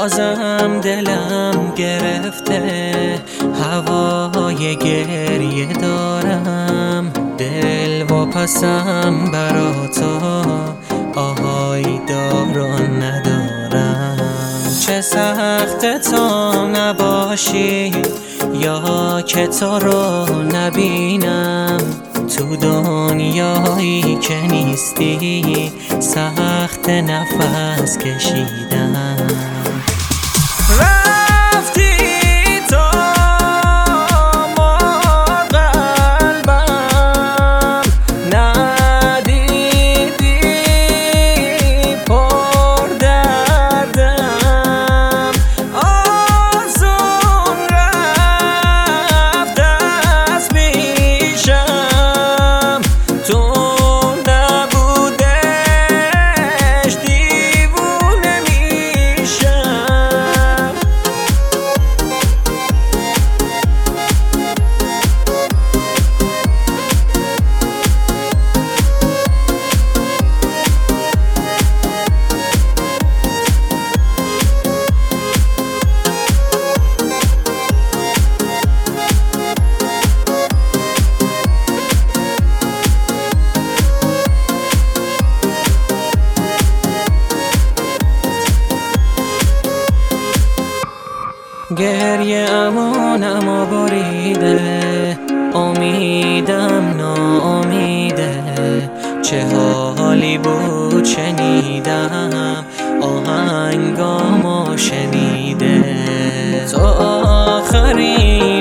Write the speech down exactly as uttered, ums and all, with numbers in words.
بازم دلم گرفته، هوای گریه دارم، دل و پسم برا تو آهای داران ندارم. چه سخت تو نباشی یا که تو رو نبینم، تو دنیایی که نیستی سخت نفس کشیدم. رفتی تو ما قلبم ندیدی پر دردم، آزون رفت از پیشم، تو نبودش دیوونه میشم. گریه امانم و بریده، امیدم ناامیده، چه حالی بود شنیدم آهنگامو شنیده. تو آخرین